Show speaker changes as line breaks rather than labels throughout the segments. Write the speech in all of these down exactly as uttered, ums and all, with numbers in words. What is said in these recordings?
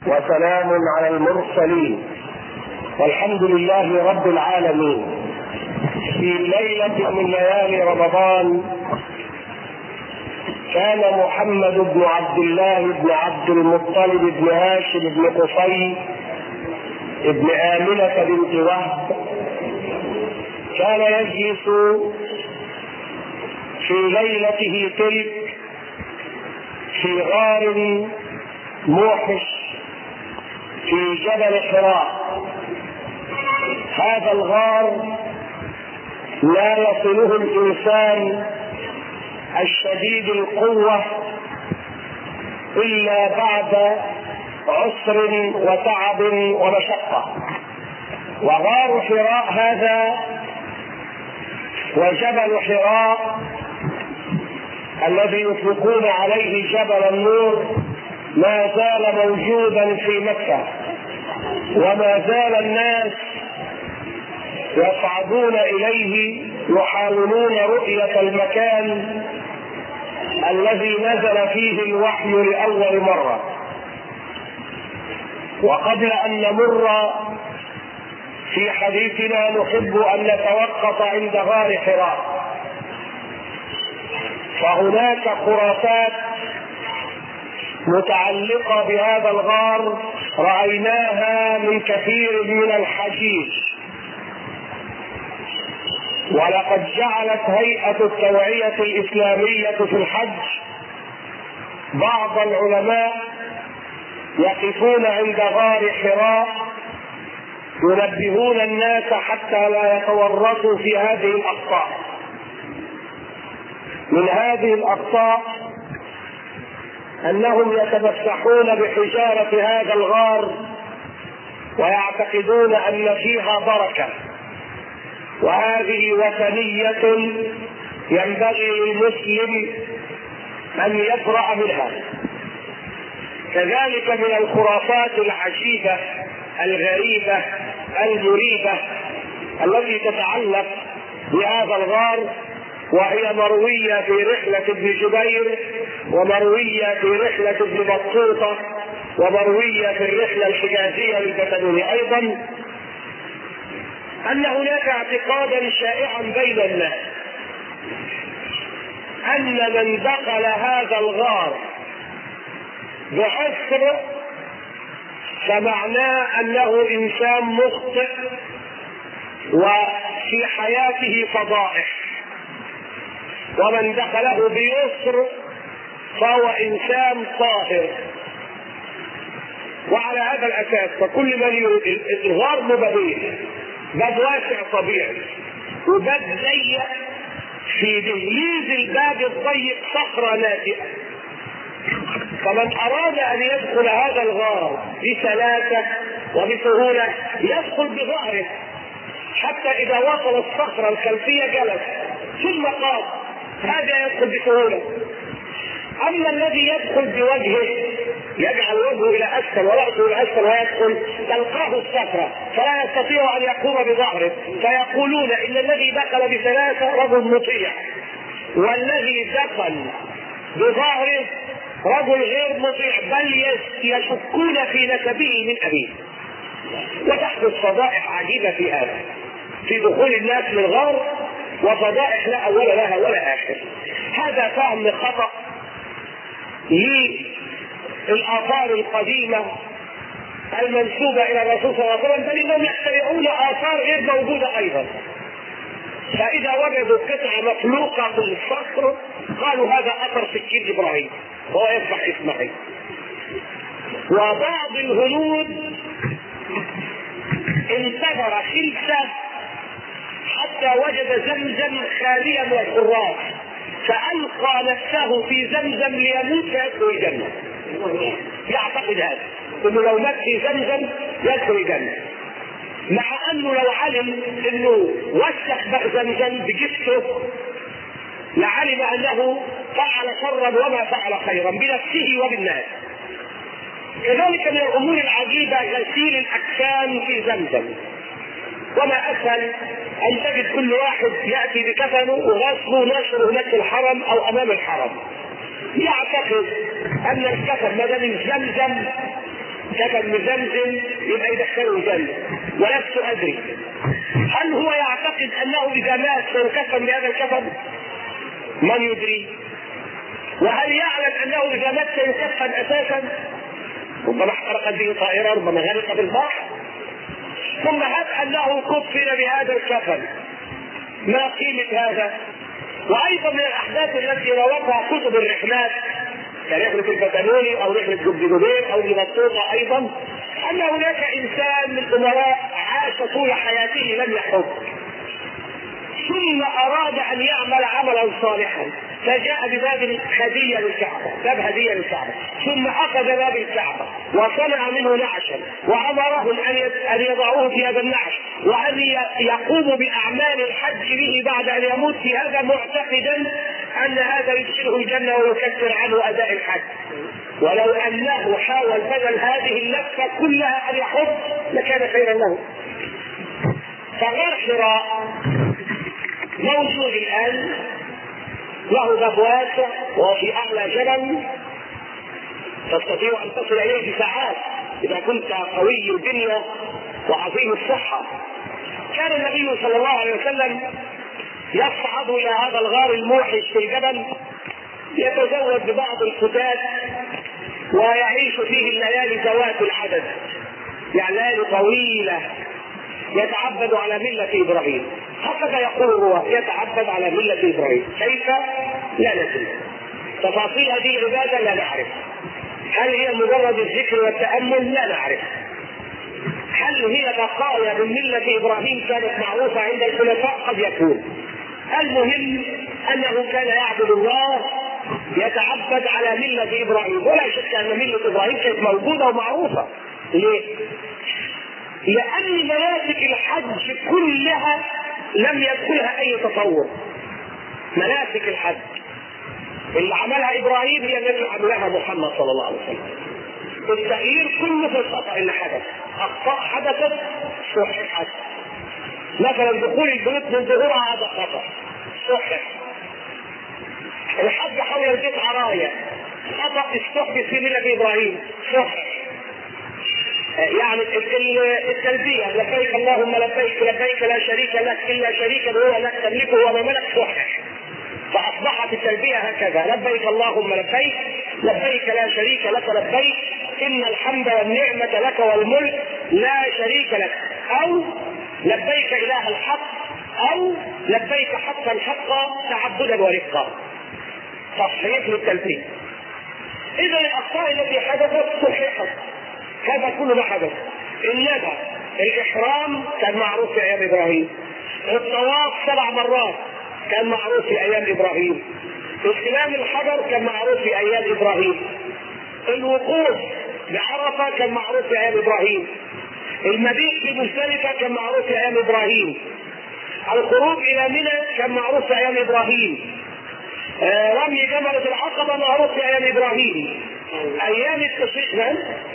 وسلام على المرسلين والحمد لله رب العالمين. في ليلة من ليالي رمضان كان محمد بن عبد الله بن عبد المطلب بن هاشم بن قصي بن آمنة بنت وهب كان يجلس في ليلته تلك في غار موحش في جبل حراء. هذا الغار لا يصله الإنسان الشديد القوة إلا بعد عسر وتعب ومشقة. وغار حراء هذا وجبل حراء الذي يطلقون عليه جبل النور ما زال موجودا في مكة، وما زال الناس يصعدون إليه يحاولون رؤية المكان الذي نزل فيه الوحي لأول مرة. وقبل أن نمر في حديثنا نحب أن نتوقف عند غار حراء، فهناك خرافات متعلقة بهذا الغار رأيناها من كثير من الحجيج. ولقد جعلت هيئة التوعية الإسلامية في الحج بعض العلماء يقفون عند غار حراء ينبهون الناس حتى لا يتورطوا في هذه الأخطاء. من هذه الأخطاء أنهم يتمسحون بحجارة هذا الغار ويعتقدون أن فيها بركة، وهذه وثنية ينبغي للمسلم أن يبرأ منها. كذلك من الخرافات العجيبة الغريبة المريبة التي تتعلق بهذا الغار، وهي مروية في رحلة ابن جبير، ومروية في رحلة ابن بطوطة، ومروية في الرحلة الحجازية للبتنوني أيضا، أن هناك اعتقادا شائعا بين الناس أن من دخل هذا الغار بعسر فمعناه أنه إنسان مخطئ وفي حياته فضائح، ومن دخله بيسر فهو إنسان طاهر. وعلى هذا الأساس فكل من يريد الغار مبهيه، باب واسع طبيعي وباب ضيق، في دهليز الباب الضيق صخرة ناتئة، فمن أراد أن يدخل هذا الغار بسلاسة وبسهولة يدخل بظهره حتى إذا وصل الصخرة الخلفية جلس ثم قام، هذا يدخل بسهولة. أما الذي يدخل بوجهه يجعل وجهه إلى أسفل ورأسه إلى أسفل ويدخل تلقاه الصخرة فلا يستطيع أن يقوم بظهره، فيقولون إن الذي دخل بثلاثة رجل مطيع، والذي دخل بظهره رجل غير مطيع، بل يشكون في نسبه من أبيه. وتحدث فضائح عجيبة في هذا، في دخول الناس للغار، وفضائح لا أول لها ولا آخر. هذا فهم خطأ للآثار القديمة المنسوبة إلى الرسول صلى الله عليه وسلم، بل إنهم يخترعون آثار غير موجودة أيضا. فإذا وجدوا قطعة مخلوقة في الصخر قالوا هذا أثر سكين إبراهيم وهو يذبح إسماعيل. وبعض الهنود انتظر خلسة حتى وجد زمزم خاليا من الحراس، فألقى نفسه في زمزم ليموت فيدخل الجنة. يعتقد هذا انه لو مات في زمزم يدخل الجنة، مع انه لو علم انه وسخ بقى زمزم بجسده لعلم انه فعل شرا وما فعل خيرا بنفسه وبالناس. كذلك من الامور العجيبة غسيل الاكفان في زمزم، وما اسهل ان تجد كل واحد ياتي بكفنه وغسله نشره هناك في الحرم او امام الحرم، يعتقد ان الكفن ما دام زمزم كفن مزمزم يبقى يدخله الجنه، ولست ادري هل هو يعتقد انه اذا مات سيكفن بهذا الكفن؟ من يدري؟ وهل يعلم انه اذا مات سيكفن اساسا؟ ربما احترقت به طائره، ربما غرق بالبحر. ثم هب انه كفن بهذا الكفن، ما قيمه هذا؟ وايضا من الاحداث التي روتها كتب الرحلات كرحله البتنوني او رحله جبجبير او لبطوطه ايضا، ان هناك انسان من الامراء عاش طول حياته لم يحج، ثم اراد ان يعمل عملا صالحا فجاء بباب هديه للكعبه، باب هديه للكعبه، ثم اخذ باب الكعبه وصنع منه نعشا وامرهم ان يضعوه في هذا النعش وان يقوموا باعمال الحج به بعد ان يموت في هذا، معتقدا ان هذا يدخله الجنه ويكفر عنه اداء الحج. ولو انه حاول بدل هذه اللفه كلها ان يحج لكان خيرا له. فغار حراء موجود الان، له باب واسع وفي اعلى جبل تستطيع ان تصل اليه في ساعات اذا كنت قوي البنيه وعظيم الصحه. كان النبي صلى الله عليه وسلم يصعد الى هذا الغار الموحش في الجبل، يتزود ببعض الفتات ويعيش فيه الليالي ذوات العدد، يعني ليالي طويله يتعبد على مله ابراهيم. هكذا يقول هو، يتعبد على مله ابراهيم. كيف؟ لا ندري. تفاصيل هذه العباده لا نعرف. هل هي مجرد الذكر والتامل؟ لا نعرف. هل هي بقايا من مله ابراهيم كانت معروفه عند الخلفاء؟ قد يكون. المهم انه كان يعبد الله يتعبد على مله ابراهيم، ولا شك ان مله ابراهيم كانت موجوده ومعروفه. ليه؟ لان مناسك الحج كلها لم يدخلها اي تطور. مناسك الحج اللي عملها ابراهيم هي التي عملها محمد صلى الله عليه وسلم. التغيير كله في الخطا اللي حدث، اخطاء حدثت صححت. مثلا دخول البيوت من ظهورها هذا خطا صحح. الحج حول البيت عرايا خطا استحدث في مله ابراهيم صحح. يعني التلبيه لبيك اللهم لبيك لبيك لا شريك لك الا شريكا هو لك تملكه وما ملك صحح. فاصبحت التلبيه هكذا: لبيك اللهم لبيك لبيك لا شريك لك لبيك ان الحمد والنعمه لك والملك لا شريك لك، او لبيك اله الحق، او لبيك حقا حقا تعبدا ورفقا. تصحيح للتلبيه. اذا الاخطاء التي حدثت صححت، هذا كل ما حدث. انما الاحرام كان معروف في ايام ابراهيم، الطواف سبع مرات كان معروف في ايام ابراهيم، استلام الحجر كان معروف في ايام ابراهيم، الوقوف بعرفه كان معروف في ايام ابراهيم، المبيت في مزدلفه كان معروف في ايام ابراهيم، الخروج الى منى كان معروف في ايام ابراهيم، آه رمي جمرة العقبة معروف في ايام ابراهيم، ايام التشريق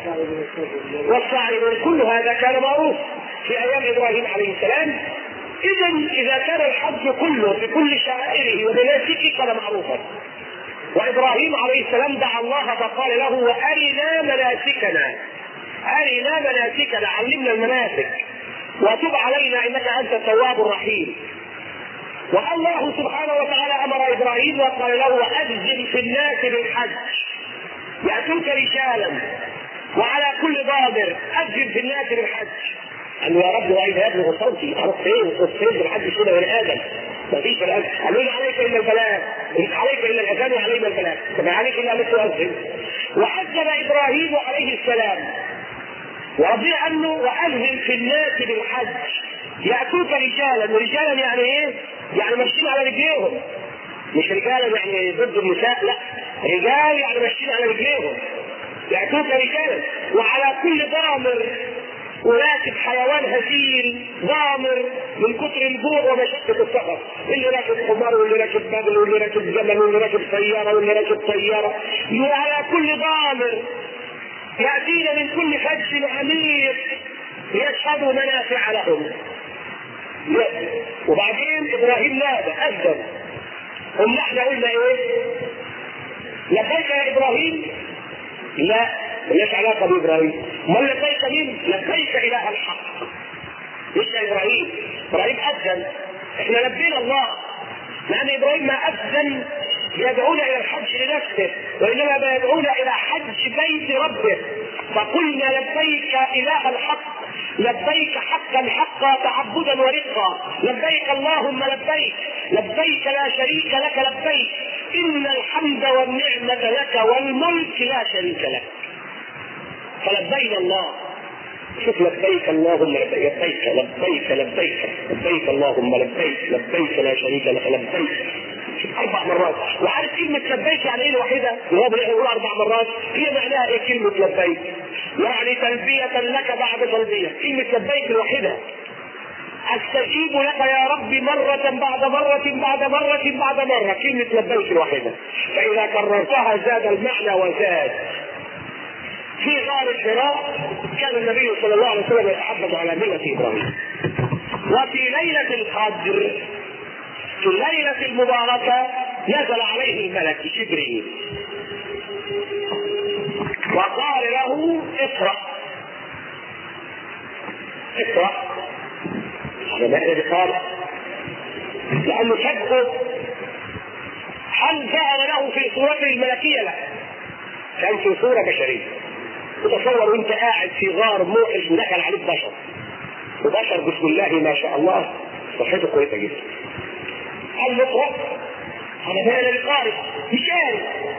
والسعي كل هذا كان معروف في ايام ابراهيم عليه السلام. اذا اذا كان الحج كله بكل شعائره ومناسكه كان معروفا. وابراهيم عليه السلام دعا الله فقال له: وارنا مناسكنا، ارنا مناسكنا، علمنا المناسك وتب علينا انك انت التواب الرحيم. والله سبحانه وتعالى امر ابراهيم وقال له: واذن في الناس بالحج ياتوك رجالا وعلى كل ضامر، اذن في الناس بالحج. قال له: يا رب واذا يبلغ صوتي اروح فين؟ صوت بالحج كده بني ادم ما فيش الاذان. قالوا له: عليك الا البلاغ، مش عليك الا الاذان وعلينا البلاغ، ما عليك الا ان تؤذن. واذن ابراهيم عليه السلام ورضي عنه: واذن في الناس بالحج ياتوك رجالا. رجالا يعني ايه؟ يعني ماشيين على رجليهم، مش رجالا يعني ضد النساء، لا، رجال يعني ماشيين على رجليهم. ياتوك رجالا وعلى كل ضامر، وراكب حيوان هزيل ضامر من كتر الجوع ومشقه السفر، اللي راكب حمار واللي راكب بغل واللي راكب جمل واللي راكب سياره واللي راكب طياره، وعلى كل ضامر ياتينا من كل فج عميق ليشهدوا منافع لهم. وبعدين ابراهيم نادى اذن، قلنا احنا قلنا ايه؟ لبيك يا ابراهيم؟ لا، ملهاش علاقه بابراهيم. امال لبيك مين؟ لبيك اله الحق مش ابراهيم. ابراهيم اذن، احنا لبينا الله، لان ابراهيم ما اذن يدعونا الى الحج لنفسه، وانما يدعونا الى حج بيت ربه. فقلنا لبيك اله الحق، لبيك حقا حقا تعبدا ورقا، لبيك اللهم لبيك، لبيك لا شريك لك لبيك، ان الحمد والنعمه لك والملك لا شريك لك. فلبينا الله. شوف لبيك اللهم لبيك لبيك لبيك لبيك لبيك اللهم لبيك لبيك لا شريك لك لبيك اربع مرات. وعارف كلمه لبيك يعني ايه الوحيده؟ وهو بيقول اربع مرات. هي معناها ايه كلمه لبيك؟ يعني تلبيه لك بعد تلبيه. كلمه لبيك الوحيده. استجيب لك يا رب مرة بعد مرة بعد مرة بعد مرة. كلمة لبيك الوحيدة، فإذا كررتها زاد المعنى وزاد. في غار حراء كان النبي صلى الله عليه وسلم يتحفظ على ملة إبراهيم. وفي ليلة القدر، في الليلة المباركة، نزل عليه الملك جبريل وقال له اقرأ اقرأ. هذا معنى بقارئ، لأنه شبه هل ظهر له في صورته الملكية؟ لا، كان في صورة بشرية. تصور انت قاعد في غار موحش ودخل عليك بشر، وبشر بسم الله ما شاء الله صحته كويسة جدا. قال له اقرأ. أنا ما أنا بقارئ، مش عارف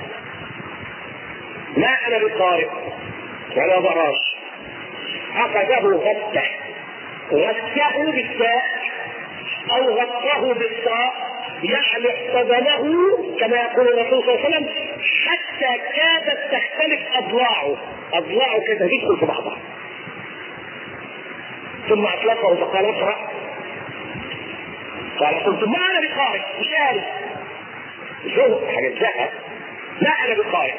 ما أنا بقارئ ولا ضراش. أخذه غته، غته بالتاء أو غطه بالطاء، يعني احتضنه كما يقول الرسول صلى الله عليه وسلم حتى كادت تختلف أضلاعه، أضلاعه كده تدخل في بعضها، ثم أطلقه فقال اقرأ. قال قلت ما أنا بقارئ، مش عارف شو حاجة زهق، لا أنا بقارئ.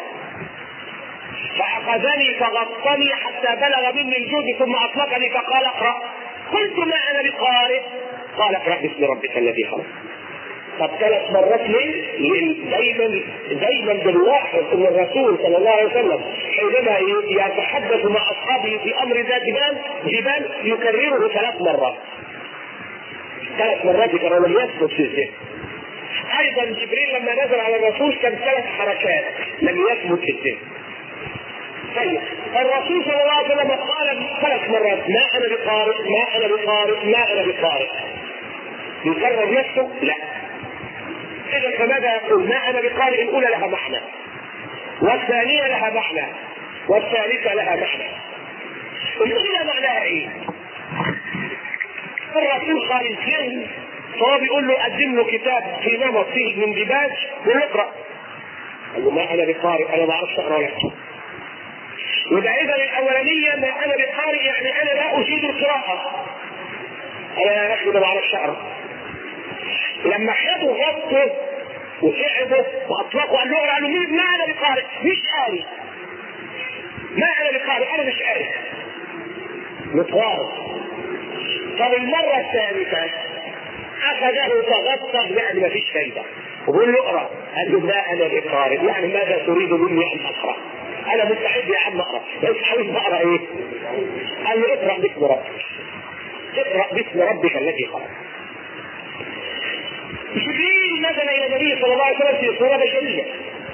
فأخذني فغطني حتى بلغ مني الجود ثم أطلقني فقال اقرأ. قلت ما أنا بقارئ. قال اقرأ باسم ربك الذي خلق. طب ثلاث مرات ليه؟ دايما دايما بنلاحظ ان الرسول صلى الله عليه وسلم حينما يتحدث مع اصحابه في امر ذات جبال جبال يكرره ثلاث مرات. ثلاث مرات يكرر لم يثبت في الذهن. ايضا جبريل لما نزل على الرسول كان ثلاث حركات لم يثبت في الذهن. طيب الرسول صلى الله عليه وسلم قال ثلاث مرات ما انا بقارئ ما انا بقارئ ما انا بقارئ. يكرر نفسه؟ لا. إذا فماذا يقول؟ ما أنا بقارئ الأولى لها معنى، والثانية لها معنى، والثالثة لها معنى. الأولى معناها إيه؟ الرسول قال اثنين، فهو بيقول له قدم له كتاب في نمط فيه من ديباج ويقرأ. قال له ما أنا بقارئ، أنا ما أعرفش أقرأ ولا أكتب. وده إذا الأولانية ما أنا بقارئ يعني أنا لا أجيد القراءة، أنا يا أخي ما بعرفش أقرأ. لما خدوا غطه وسعده واطلقوا قال له اقرا، قالوا مين؟ ما انا بقارئ، مش قارئ، ما انا بقارئ، انا مش قارئ، متوارث. طب المره الثالثه اخذه فغطه يعني ما فيش فايده وبيقول له اقرا. قال له ما انا بقارئ، يعني ماذا تريد مني ان اقرا؟ انا مستعد يا عم اقرا، بس عايز اقرا ايه؟ قال له اقرا باسم ربك، اقرا باسم ربك الذي خلق. جبريل نزل الى النبي صلى الله عليه وسلم في صوره بشريه،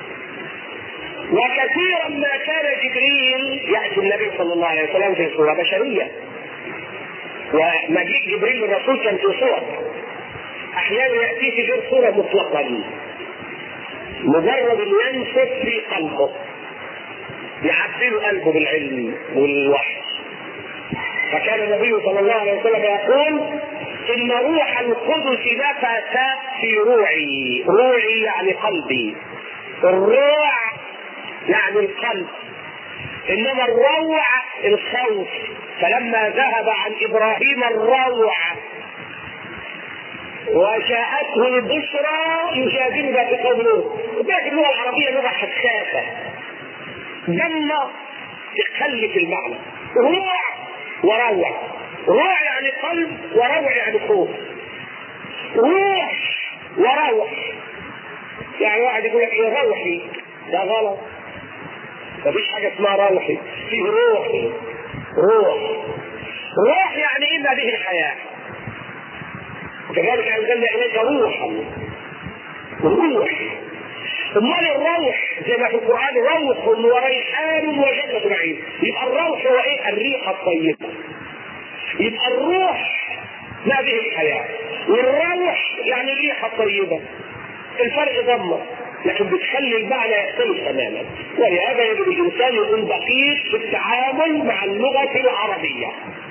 وكثيرا ما كان جبريل ياتي النبي صلى الله عليه وسلم في صوره بشريه. ومجيء جبريل للرسول كان في صور، احيانا ياتي في غير صوره مطلقا، مجرد ان ينفث في قلبه يعبر قلبه بالعلم والوحي. فكان النبي صلى الله عليه وسلم يقول إن روح القدس نفث في روعي. روعي يعني قلبي، الروع يعني القلب، إنما الروع الخوف. فلما ذهب عن إبراهيم الروع وجاءته البشرى يجادلنا في قوم لوط. وبعد اللغة العربية لغة حساسة، لما تخلف المعنى. روع وروع، روح يعني قلب وروع يعني خوف. روح وروح يعني واحد يقول لك ايه روحي، ده غلط. مفيش حاجه اسمها روحي، فيه روح. روح روح يعني ايه؟ ما به الحياه. وكذلك انزلنا اليك روحا. روح. امال الروح زي ما في القران روح وريحان وجنة نعيم، يبقى الروح هو ايه؟ الريحه الطيبه. يبقى الروح ما به الحياه، والروح يعني الريحه الطيبه. الفرق ضمه لكن بتخلي المعنى يختلف تماما. ولهذا يجب الانسان يكون دقيق في التعامل مع اللغه العربيه.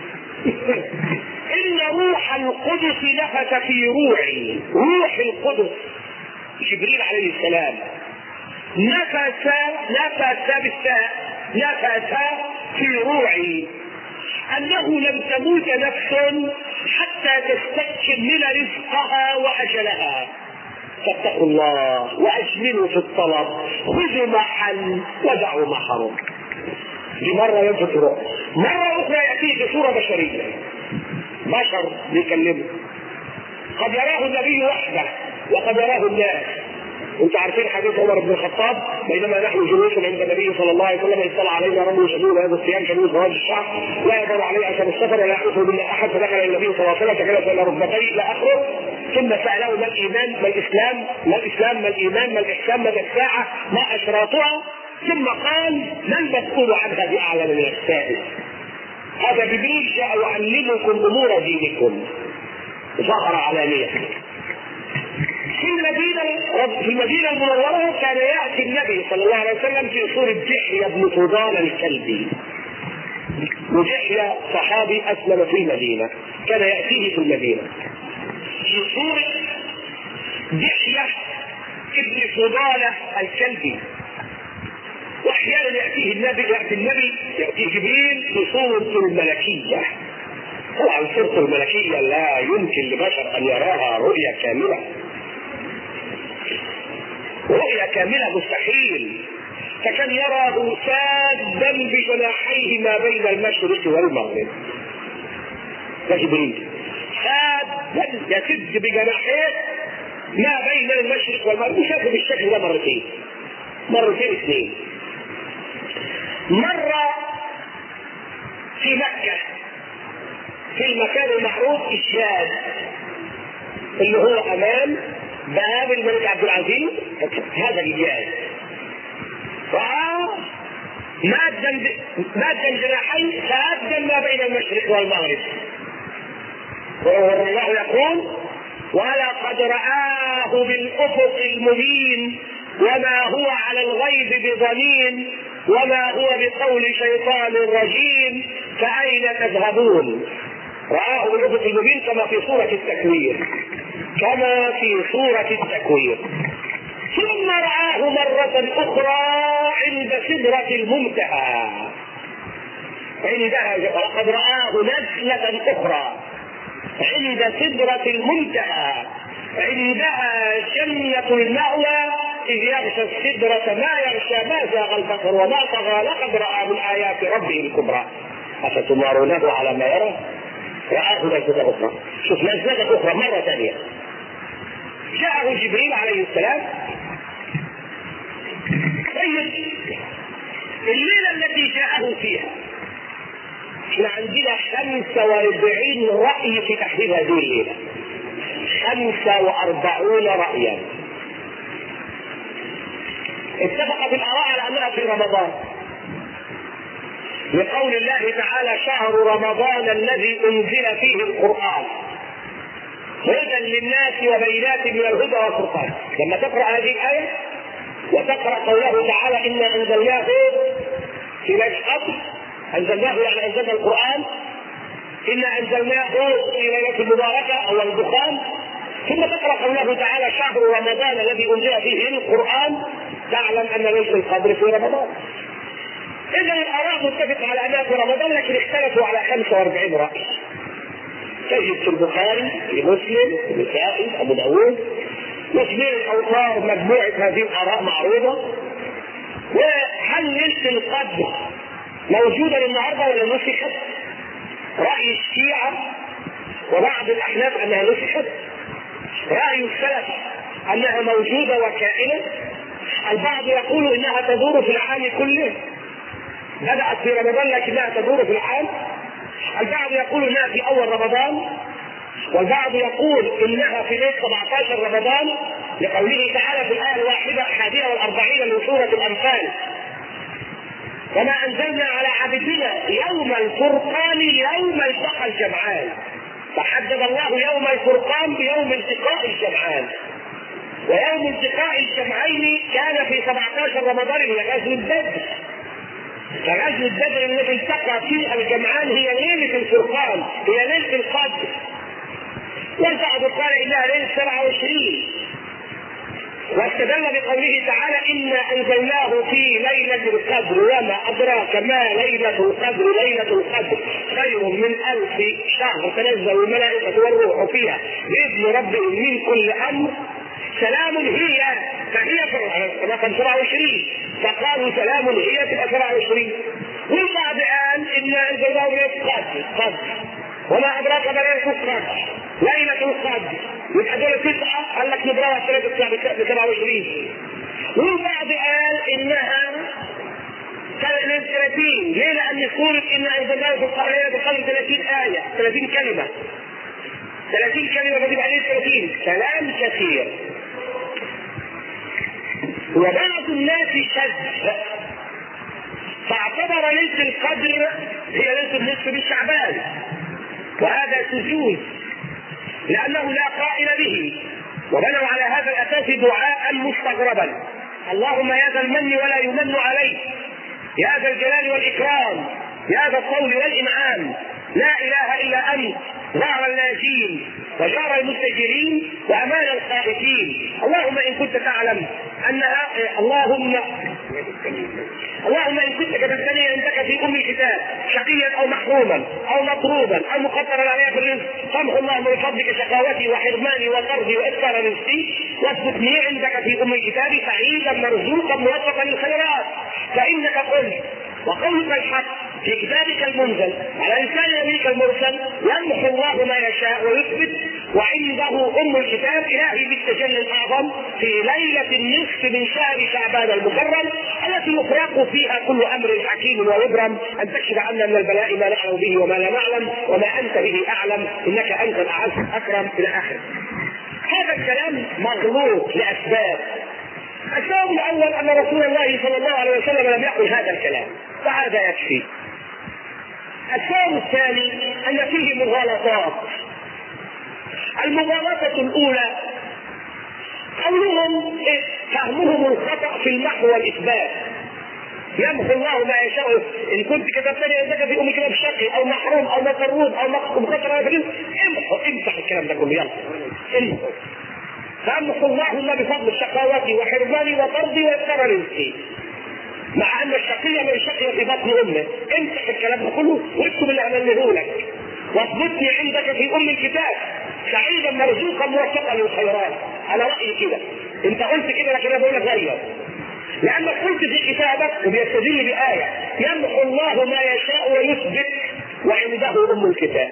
ان روح القدس نفث في روعي. روح القدس جبريل عليه السلام نفث نفث بالتاء نفث في روعي انه لم تموت نفس حتى تستكمل رزقها واجلها. فاتقوا الله واجملوا في الطلب، خذوا ما حل ودعوا ما حرم. دي مرة ينفث روح. مرة أخرى يأتيه بصورة بشرية، بشر بيكلمه. قد يراه النبي وحده وقد يراه الناس. انتم عارفين حديث عمر بن الخطاب بينما نحن جلوس عند النبي صلى الله عليه وسلم اطلع علينا رجل شديد هذا الصيام شديد سواد الشعر لا يقدر عليه اثر السفر ولا يعرفه منا احد، فدخل الى النبي صلى الله عليه وسلم فجلس الى ركبتيه الى اخره، ثم ساله ما الايمان ما الاسلام ما الاسلام ما الايمان ما الاحسان ما الساعه ما اشراطها، ثم قال من المسؤول عنها باعلم من السائل؟ هذا جبريل جاء يعلمكم امور دينكم. ظهر علانيه. في المدينة في المدينة المنورة كان يأتي النبي صلى الله عليه وسلم في صورة دحية بن فضال الكلبي. ودحية صحابي أسلم في المدينة، كان يأتيه في المدينة في صورة دحية ابن فضالة الكلبي. وأحيانا يأتيه النبي يأتي النبي يأتي جبريل في صورة الملكية. طبعا صورة الملكية لا يمكن لبشر أن يراها رؤية كاملة. رؤية كاملة مستحيل. فكان يراه سادا بجناحيه ما بين المشرق والمغرب. ده جبريل سادا يسد بجناحيه ما بين المشرق والمغرب. وشافه بالشكل ده مرتين مرتين اثنين. مرة في مكة في المكان المعروف الشاذ اللي هو امام باب الملك عبد العزيز، هذا الجهاز مادا مادا جناحين سادا ما بين المشرق والمغرب. والله يقول ولقد رآه بالأفق المبين وما هو على الغيب بضنين وما هو بقول شيطان رجيم فأين تذهبون. رآه بالأفق المبين كما في سورة التكوير كما في سورة التكوير. ثم رآه مرة أخرى عند سدرة المنتهى عندها ولقد رآه نزلة أخرى عند سدرة المنتهى عندها جنة المأوى إذ يغشى السدرة ما يغشى ما زاغ البصر وما طغى لقد رأى من آيات ربه الكبرى أفتمارونه على ما يرى. رآه نزلة أخرى. شوف نزلة أخرى مرة ثانية. جاءه جبريل عليه السلام. طيب الليلة التي جاءه فيها احنا عندنا خمسة واربعين رأي في تحديد هذه الليلة. خمسة واربعون رأيا اتفقت الآراء على أنها في رمضان لقول الله تعالى شهر رمضان الذي أنزل فيه القرآن هدى للناس وبينات من الهدى والفرقان. لما تقرأ هذه الآية وتقرأ قوله تعالى إنا أنزلناه في ليلة القدر، أنزلناه يعني أنزلنا القرآن، إنا أنزلناه في ليلة مباركة أو الدخان، ثم تقرأ قوله تعالى شهر رمضان الذي أنزل فيه القرآن، تعلم أن ليلة القدر في رمضان. إذا الآراء متفق على أنها في رمضان لكن اختلفوا على خمسة وأربعين رأي. تجد في البخاري في مسلم في النسائي أبو داود مسلم الأوطار مجموعة هذه الآراء معروضة. وهل ليلة القدر موجودة النهارده ولا نسخت؟ رأي الشيعة وبعض الأحناف أنها نسخت. رأي السلف أنها موجودة وكائنة. البعض يقول إنها تدور في العالم كله بدأت في رمضان لكنها تدور في العام. البعض يقول انها في اول رمضان، والبعض يقول انها في ليله سبعة عشر رمضان لقوله تعالى في الايه الواحده الحادية والاربعين من سوره الانفال: وما انزلنا على عبدنا يوم الفرقان يوم التقى الجمعان. فحدد الله يوم الفرقان بيوم التقاء الجمعان، ويوم التقاء الجمعين كان في سبعة عشر رمضان من غزوة بدر. فغزوة بدر الذي التقى فيه الجمعان هي ليلة الفرقان، هي ليلة القدر. والبعض قال انها ليلة سبعة وعشرين، واستدل بقوله تعالى: إنا أنزلناه في ليلة القدر وما أدراك ما ليلة القدر ليلة القدر خير من ألف شهر تنزل الملائكة والروح فيها بإذن ربهم من كل أمر سلام هي. فهي رقم سبعة وعشرين، فقالوا سلام هي تبقى سبعة وعشرين. والبعض قال إنا أنزلناه ليلة القدر قدر وما أدراك ما ليلة القدر ليلة القدر، يبقى دول تسعة، قال لك نبراها ثلاثة سبعة وعشرين. والبعض قال إنها كانت ثلاثين. ليه؟ لأن سورة إنا أنزلناه في القرآن ليلة القدر ثلاثين آية، ثلاثين كلمة، ثلاثين كلمة فتبقى عليه ثلاثين. كلام كثير. وبعض الناس شذ فاعتبر ليلة القدر هي ليلة النصف من شعبان، وهذا سجود لأنه لا قائل به، وبنوا على هذا الأساس دعاء مستغربا: اللهم يا ذا المن ولا يمن عليه، يا ذا الجلال والإكرام، يا ذا الطول والإنعام، لا إله إلا أنت، ظهر الناجين وشار المستجيرين وأمان الخائفين. اللهم إن كنت تعلم أن اللهم اللهم إن كنت كتبتني عندك في أم الكتاب شقيا أو محروما أو مطرودا أو مقدرا علي في الرزق، فامحو اللهم بفضلك شقاوتي وحرماني وقربي وإكثار رزقي، واثبتني عندك في أم الكتاب سعيدا مرزوقا موفقا للخيرات. فإنك قلت وقولك الحق في كتابك المنزل على لسان نبيك المرسل: يمحو الله ما يشاء ويثبت، وعنده ام الكتاب الهي بالتجلي الاعظم في ليله النصف من شهر شعبان المكرم التي يفرق فيها كل امر حكيم ويبرم، ان تكشف عنا من البلاء ما نعلم به وما لا نعلم وما انت به اعلم انك انت الاعز الاكرم الى اخره. هذا الكلام مغلوط لاسباب. السبب الاول ان رسول الله صلى الله عليه وسلم لم يقل هذا الكلام، فهذا يكفي. السبب الثاني ان فيه مغالطات. المغالطة الاولى قولهم فهمهم الخطأ في المحو والاثبات. يمحو الله ما يشاء، ان كنت كتبتني عندك في ام كتاب شقي او محروم او مطرود او مقصر على فريق، امحو امسح الكلام ده كله، يلا امحو. فامحو الله ما بفضل شقاوتي وحرماني وطردي واكثر رزقي، مع ان الشقية من شقي في بطن امه. امسح الكلام ده كله واكتب اللي عمله لك، واثبتني عندك في ام الكتاب سعيدا مرزوقا موفقا للخيرات. على رايي كده، انت قلت كده لكن انا بقول لك غير، لانك قلت في كتابك وبيستدل بايه: يمحو الله ما يشاء ويثبت وعنده ام الكتاب.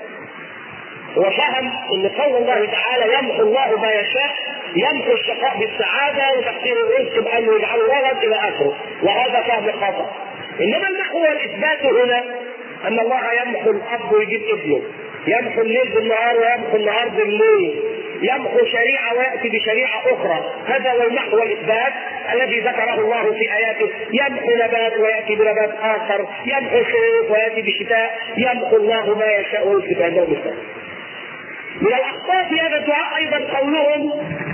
وفهم ان قول الله تعالى يمحو الله ما يشاء يمحو الشقاء بالسعاده وتقدير الرزق بانه يجعله رغد الى اخره، وهذا فهم خطا. انما المحو والاثبات هنا ان الله يمحو الاب ويجيب ابنه، يمحو الليل بالنهار ويمحو النهار بالليل، يمحو شريعه وياتي بشريعه اخرى. هذا هو المحو والاثبات الذي ذكره الله في اياته: يمحو نبات وياتي بنبات اخر، يمحو شتاء وياتي بشتاء، يمحو الله ما يشاء ويثبت عنده مثله. من الاخطاء في هذا الدعاء ايضا قولهم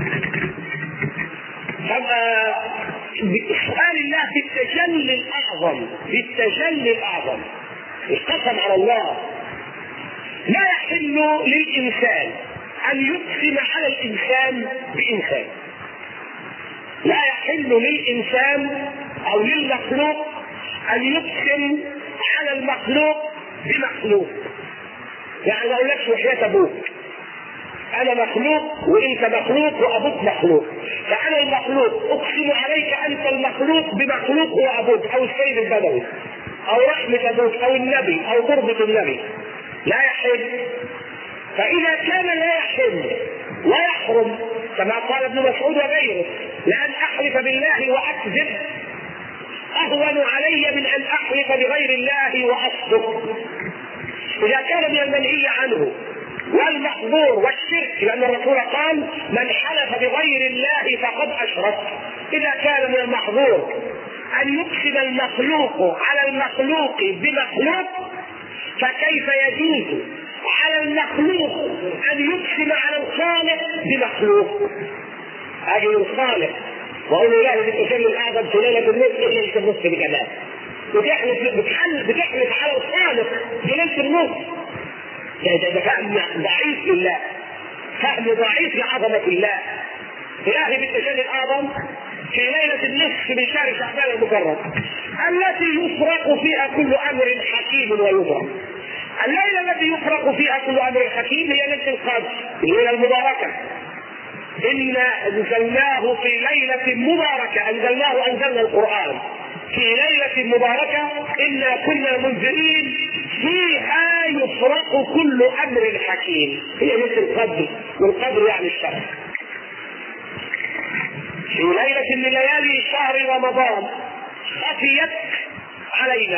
سؤال الله في التجلي الاعظم، في التجلي الاعظم. القسم على الله. لا يحل للانسان ان يقسم على الانسان بانسان. لا يحل للانسان او للمخلوق ان يقسم على المخلوق بمخلوق. يعني ما اقولكش وحياة ابوك، انا مخلوق وانت مخلوق وابوك مخلوق، فانا المخلوق اقسم عليك انت المخلوق بمخلوق هو ابوك او السيد البدوي او رحمة ابوك او النبي او تربة النبي. لا يحل. فاذا كان لا يحل لا يحرم كما قال ابن مسعود وغيره: لان احلف بالله واكذب أهون علي من أن أحلف بغير الله وأصدق. إذا كان من المنهي عنه والمحظور والشرك، لأن الرسول قال من حلف بغير الله فقد أشرك. إذا كان من المحظور أن يقسم المخلوق على المخلوق بمخلوق، فكيف يجوز على المخلوق أن يقسم على الخالق بمخلوق؟ أجل الخالق وأقول له بالتسلل الأعظم في ليلة النصف ليلة النصف بكذا، بتحلف بتحلف بتحلف على الخالق في ليلة النصف. ده فهم ضعيف لله، فهم ضعيف لعظمة الله. إلهي بالتسلل الأعظم في ليلة النصف من شهر شعبان المكرم التي يفرق فيها كل أمر حكيم ويفرق. الليلة التي يفرق فيها كل أمر حكيم هي ليلة القدر، الليلة المباركة. إنا أنزلناه في ليلة مباركة، أنزلناه أنزلنا القرآن في ليلة مباركة إنا كنا منذرين فيها يفرق كل أمر حكيم. هي ليلة القدر، والقدر يعني الشرف. في ليلة من ليالي شهر رمضان خفيت علينا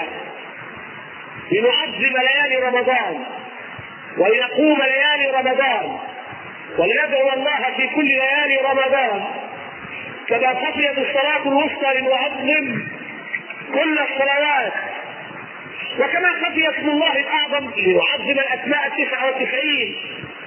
لنعظم ليالي رمضان ولنقوم ليالي رمضان ولندعو الله في كل ليالي رمضان، كما خفيت الصلاة الوسطى لنعظم كل الصلوات، وكما خفي اسم الله الأعظم لنعظم الأسماء التسعة والتسعين،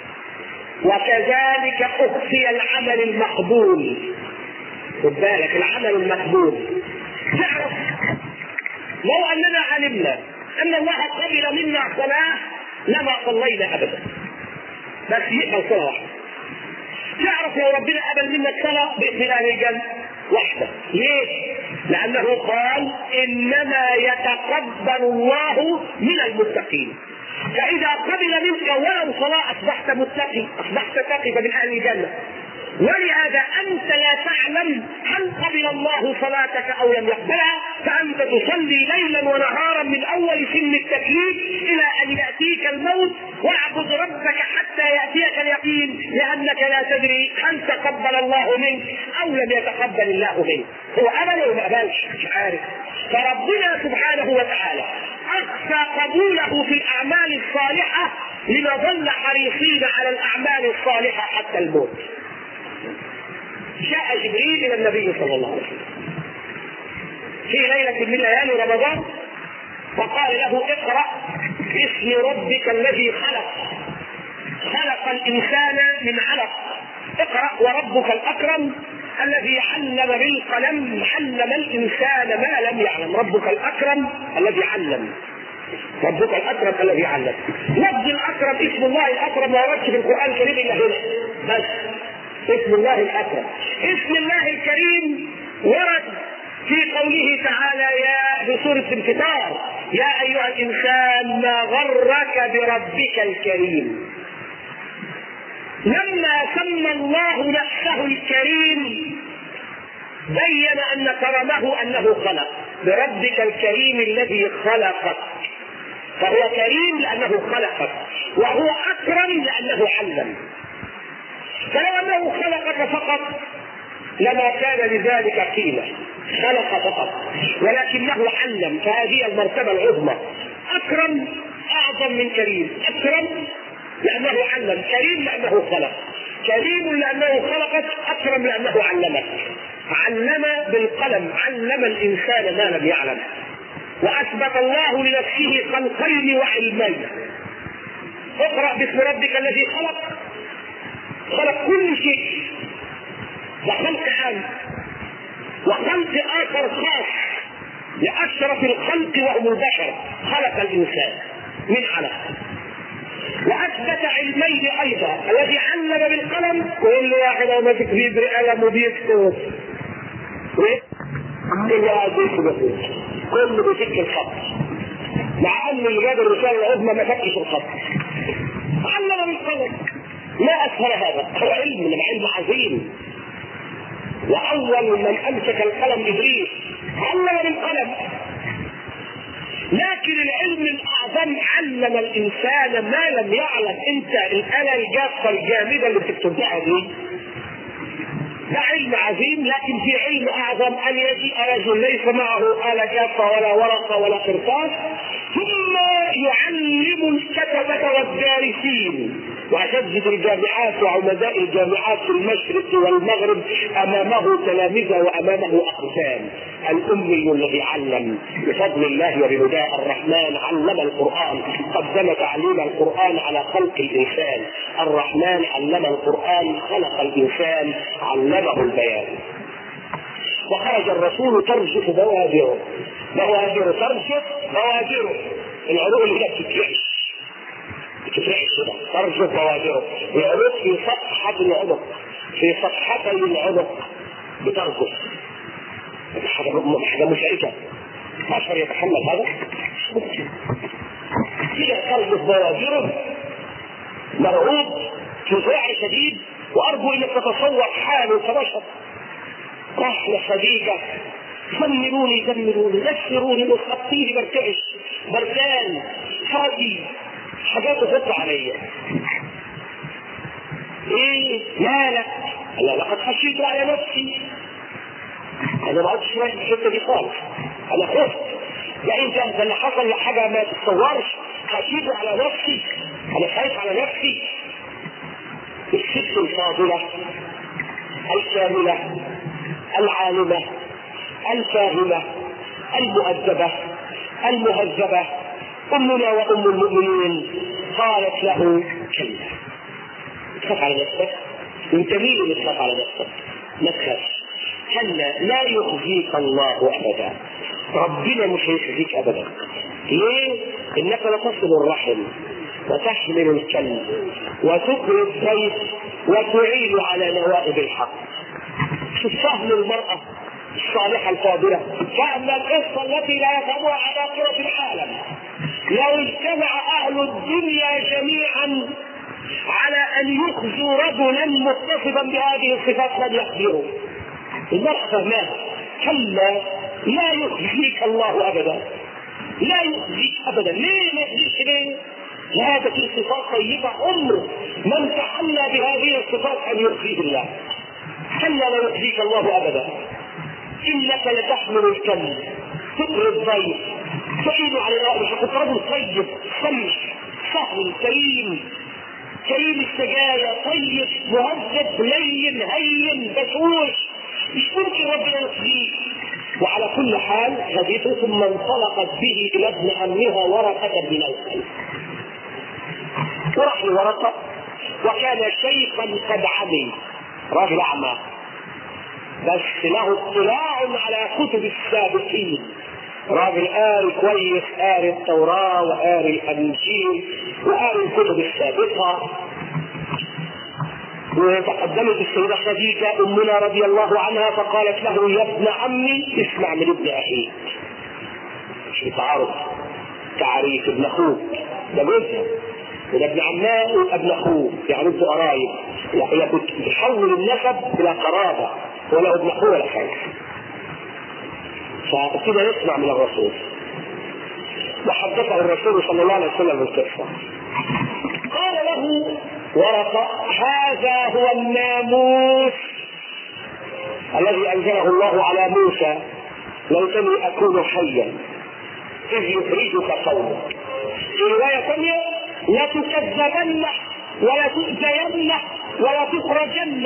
وكذلك أخفي العمل المقبول. خد بالك العمل المقبول. تعرف لو أننا علمنا أن الله قبل منا صلاة لما صلينا أبدا، بس يقبل صلاة واحدة. تعرف لو ربنا قبل منا الصلاة بإذن أهل الجنة واحدة. ليه؟ لأنه قال إنما يتقبل الله من المتقين. فإذا قبل منك ولو صلاة أصبحت متقي، أصبحت تقي من أهل الجنة. ولهذا أنت لا تعلم هل قبل الله صلاتك أو لم يقبلها، فأنت تصلي ليلا ونهارا من أول سن التكليف إلى أن يأتيك الموت، واعبد ربك حتى يأتيك اليقين، لأنك لا تدري هل تقبل الله منك أو لم يتقبل الله منك. هو أبدا وما أبالش مش عارف. فربنا سبحانه وتعالى أخفى قبوله في الأعمال الصالحة لنظل حريصين على الأعمال الصالحة حتى الموت. جاء جبريل إلى النبي صلى الله عليه وسلم في ليلة من ليالي رمضان وقال له اقرأ باسم ربك الذي خلق، خلق الإنسان من علق، اقرأ وربك الأكرم الذي علم بالقلم علم الإنسان ما لم يعلم. ربك الأكرم الذي علم، ربك الأكرم الذي علم. لفظ الأكرم اسم الله الأكرم ما وردش في القرآن الكريم إلا هنا بس، اسم الله الأكرم. اسم الله الكريم ورد في قوله تعالى يا في سورة الانفطار يا أيها الإنسان ما غرك بربك الكريم. لما سمى الله نفسه الكريم بين أن كرمه أنه خلق، بربك الكريم الذي خلقك، فهو كريم لأنه خلقك، وهو أكرم لأنه علم. فلو أنه خلقك فقط لما كان لذلك قيمة، خلق فقط، ولكنه علم، فهذه المرتبة العظمى. أكرم أعظم من كريم، أكرم لأنه علم، كريم لأنه خلق، كريم لأنه خلقك، أكرم لأنه علمك. علم بالقلم، علم الإنسان ما لم يعلم. وأثبت الله لنفسه خلقين وعلمين. اقرأ باسم ربك الذي خلق، خلق كل شيء، وخلق عام، وخلق آخر خاص لأشرف الخلق وهم البشر، خلق الإنسان من علق. وأثبت علمين أيضا، الذي علم بالقلم كل واحد أو ماسك بيد قلم وبيكتب كل واحد بيكتب كل بيفك الخط، مع أن اللي جاب الرسالة العظمى ما فكش الخط. علم بالقلم، ما أسهل هذا، هو علم من علم عظيم. وأول من أمسك القلم إبليس، علم بالقلم. لكن العلم الأعظم علم الإنسان ما لم يعلم. أنت الآلة الجافة الجامدة اللي بتكتبها دي ده علم عظيم، لكن في علم اعظم ان يجيء رجل ليس معه آلة جافة ولا ورقة ولا قرطاس ثم يعلم الكتبة والدارسين واساتذة الجامعات وعمداء الجامعات في المشرق والمغرب امامه تلامذة وامامه اقسام. الامي الذي علم بفضل الله وبهداه الرحمن علم القرآن، قدم تعليم القرآن على خلق الانسان. الرحمن علم القرآن خلق الانسان علمه البيان. وخرج الرسول ترجف بوادره، بوادره ترجف بوادره، العروق اللي كانت تترعش تترعش كده ترجف بوادره، العروق في صفحة العنق، في صفحتي العنق بترجف. حاجة حاجة مزعجة، بشر يتحمل هذا؟ كده ترجف بوادره، مرعوب في ذراع شديد. وارجو انك تتصور حاله كبشر. رحلة صديقة، زمروني زمروني يسروني وخطيني برتعش بردان هذه حاجات تفضل عليا. ايه مالك؟ لا لقد خشيت على نفسي. انا ما عدتش ماشي الحته دي خالص، انا خفت. لا انت انت اللي حصل حاجه ما تتصورش. خشيت على نفسي، انا خايف على نفسي. الست الفاضله الكامله العالمة الفاهمة المؤدبة المهذبة أمنا وأم المؤمنين قالت له كلا، تخاف على نفسك، انت مين اللي تخاف على نفسك؟ ما تخافش، كلا لا يخزيك الله أبدا، ربنا مش هيخزيك أبدا. ليه؟ إنك لتصل الرحم وتحمل الكلب وتقري الضيف وتعين على نوائب الحق. شوف فهم المرأة الصالحة الفاضلة، فهم القصة التي لا يفهمها عباقرة العالم. لو اجتمع أهل الدنيا جميعا على أن يخزوا رجلا متصفا بهذه الصفات لن يقدروا. المرأة فهمها، كلا لا يخزيك الله أبدا، لا يخزيك أبدا. ليه ما يخزيك؟ ليه؟ هذا في صفات طيبة عمر من تحلى بهذه الصفات أن يخزيه الله. كلا لا يخزيك الله أبدا، إنك لتحمل الكلب تقري الضيف تعين على الله. مش كنت رجل طيب سمح سهل كريم كريم السجايا طيب مهذب لين هين بشوش، مش ممكن ربنا يخزيك. وعلى كل حال خديته ثم انطلقت به إلى ابن عمها ورقة بن نوفل. وراح لورقة وكان شيخا قد عمي، راجل أعمى بس له اطلاع على كتب السابقين، راجل قاري كويس، قاري التوراة وقاري الأنجيل وقاري الكتب السابقة. وتقدمت السيدة خديجة أمنا رضي الله عنها فقالت له يا ابن عمي اسمع من ابن أخيك. مش تعارف، تعريف ابن أخوك ده جزء، وده ابن عماه وابن أخوه، يعني انتوا قرايب، يعني كنت تحول النسب إلى قرابة ولا ابن أخوه ولا حاجة. فكده نسمع من الرسول. وحدثه الرسول صلى الله عليه وسلم بالقصة. قال له ورقة هذا هو الناموس الذي أنزله الله على موسى ليتني أكون حيا إذ يخرجك قومك. في رواية ثانية لا تكذبن ولا تؤذين ولا تخرجن.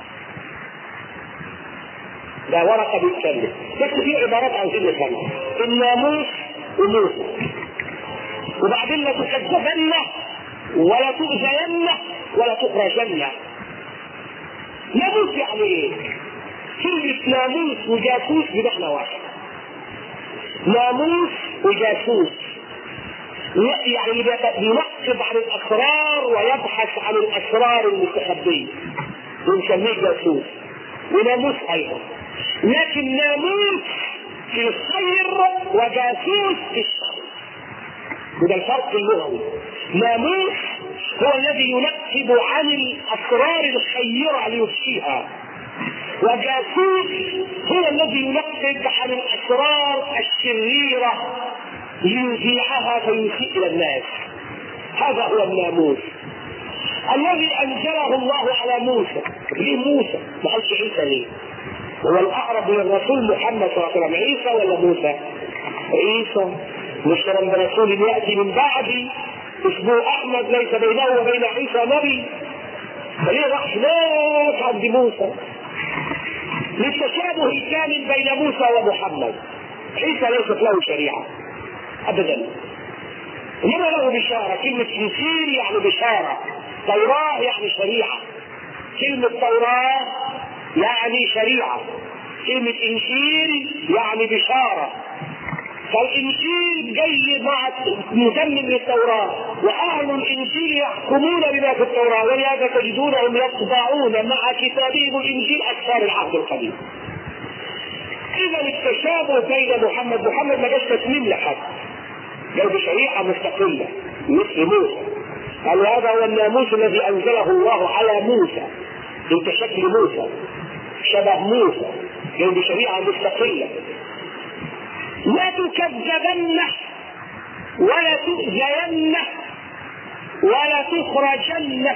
ده ورقة بيتكلم بس في عبارات عايزين نفهمها. الناموس وموسى، وبعدين لا تكذبن ولا تؤذين ولا تخرجن. ناموس يعني ايه؟ كلمة ناموس وجاسوس بمعنى واحد. ناموس وجاسوس يعني بينقب عن الاسرار ويبحث عن الاسرار المستخبية ونسميه جاسوس، وناموس ايضا. لكن ناموس في الخير وجاسوس في الشر، وده الفرق اللغوي. ناموس هو الذي ينقب عن الاسرار الخيرة ليفشيها، وجاسوس هو الذي ينقب عن الاسرار الشريرة ليذيعها فيسيء الى الناس. هذا هو الناموس. الذي انزله الله على موسى. ليه موسى؟ ما قالش عيسى ليه؟ هو الاقرب للرسول محمد صلى الله عليه وسلم عيسى ولا موسى؟ عيسى. مشرا برسول ياتي من بعدي اسمه احمد ليس بينه وبين عيسى نبي. فليه راح هناك عند موسى؟ للتشابه الكامل بين موسى ومحمد. عيسى ليست له شريعه ابدا، انما له بشاره. كلمه انجيل يعني بشاره، توراة يعني شريعه. كلمه توراة يعني شريعه، كلمه انجيل يعني بشاره. فالانجيل جاي مع متمم للتوراه، واهل الانجيل يحكمون بما في التوراه، ولهذا تجدونهم يطبعون مع كتابهم الانجيل اكثر العهد القديم. اذا التشابه بين محمد محمد ما جاش تسليم لحد، جاي بشريعه مستقله مثل موسى. قال هذا هو الناموس الذي انزله الله على موسى. انت شكل موسى، شبه موسى، جاي بشريعه مستقله. لا تكذبن ولا تؤذين ولا تخرجن.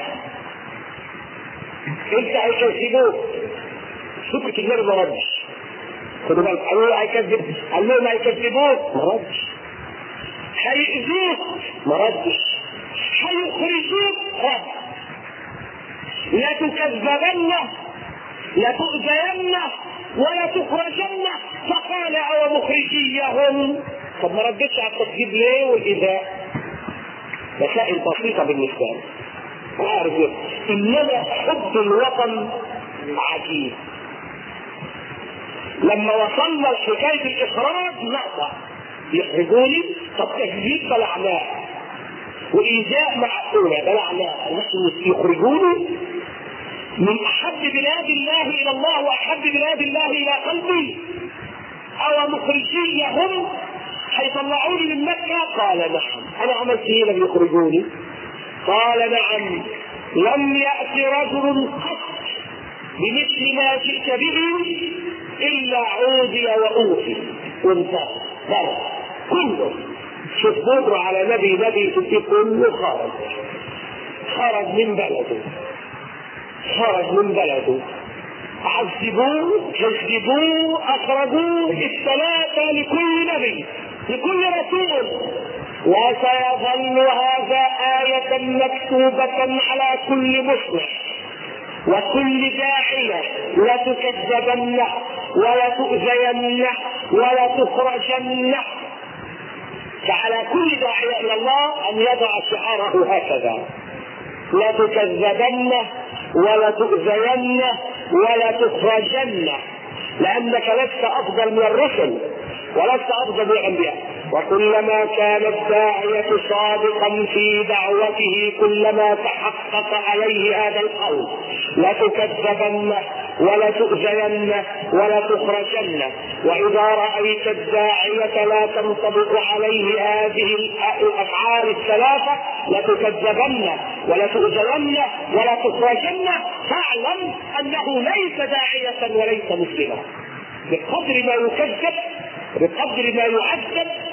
انت هيكذبوك. سكت النبي ما ردش. خدوا بالك، قالوا له هيكذب، قال لهم هيكذبوك ما ردش. هيأذوك ما ردش. هيخرجوك رد. لا تكذبن لا تؤذين ولا تخرجن. فقال او مخرجيهم. طب ما ردتش على التكذيب ليه والايذاء؟ مسائل بسيطه بالنسبه لي، اعرف ايه. انما حب الوطن عجيب. لما وصلنا لحكايه الاخراج نقطه يخرجوني، طب تكذيب بلعناه وايذاء معقوله بلعناه، يخرجوني من احب بلاد الله الى الله واحب بلاد الله الى قلبي. او مخرجيهم هيطلعوني من مكه. قال نعم. انا عملت ايه لم يخرجوني؟ قال نعم. لم يأتي رجل قط بمثل ما جئت به الا عودي واوفي وانتهى. كله شوف بكره على نبي نبي في كله خرج خرج من بلده خرج من بلده عذبوه كذبوه اخرجوه. الثلاثه لكل نبي لكل رسول. وسيظل هذا آية مكتوبة على كل مسلم وكل داعية. لا تكذبن ولا تؤذين ولا تخرجن. فعلى كل داعية إلى الله أن يضع شعاره هكذا: لا تكذبن ولا تؤذين ولا تخرجن. لأنك لست أفضل من الرسل ولست أفضل من الأنبياء. وكلما كان الداعية صادقا في دعوته كلما تحقق عليه هذا القول: لا تكذبن ولا تؤذين ولا تخرجن. وإذا رأيت الداعية لا تنطبق عليه هذه الأفعال الثلاثة: لا تكذبن ولا تؤذين ولا تخرجن، فاعلم أنه ليس داعية وليس مسلما. بقدر ما يكذب بقدر ما يعذب